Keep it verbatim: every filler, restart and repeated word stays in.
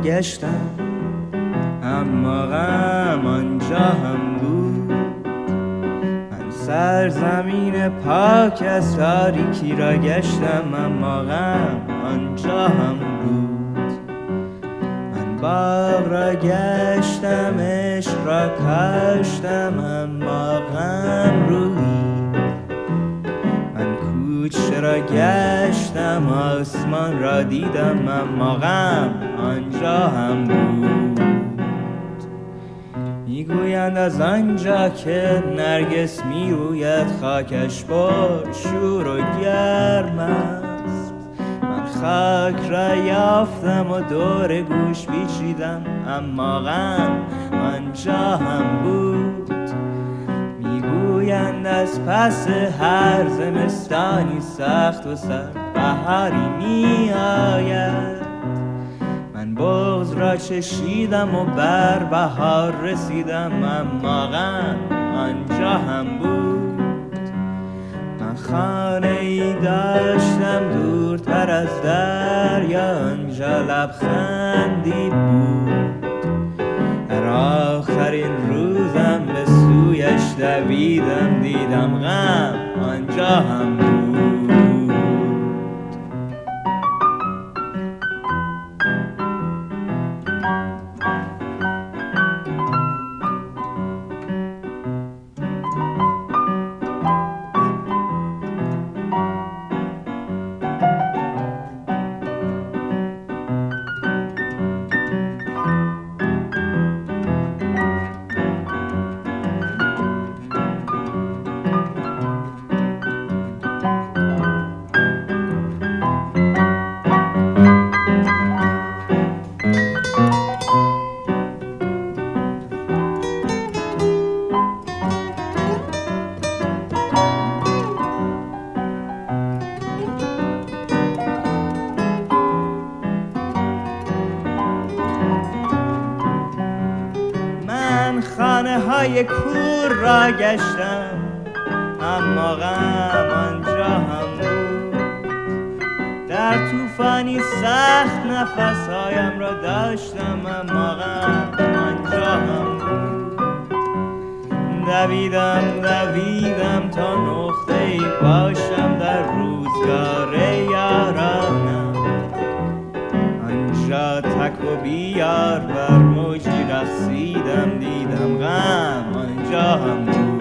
گشتم اما غم آنجا هم بود. من سرزمین پاک از تاریکی را گشتم اما غم آنجا هم بود. من باغ را گشتم عشق را کاشتم اما غم رویی. من کوچه را گشتم آسمان را دیدم اما غم آنجا هم بود. میگویند از آنجا که نرگس میروید خاکش پر شور و گرم است. من خاک را یافتم و دور گوش پیچیدم اما غم آنجا هم بود. میگویند از پس هر زمستانی سخت و سرد بهاری می آید. من بغض را چشیدم و بر بهار رسیدم اما غم آنجا هم بود. من خانه ای داشتم دورتر از دریا آنجا لبخندی بود. در آخرین روزم به سویش دویدم دیدم غم آنجا هم بود. خانه های کور را گشتم اما غم آنجا هم بود. در طوفانی سخت نفس هایم را داشتم اما غم آنجا هم بود. دویدم دویدم تا نقطه ای باشم در روزگار یارانم. آنجا تک و بیار بر موجی رقصیدم دیدم غم آنجا هم بود.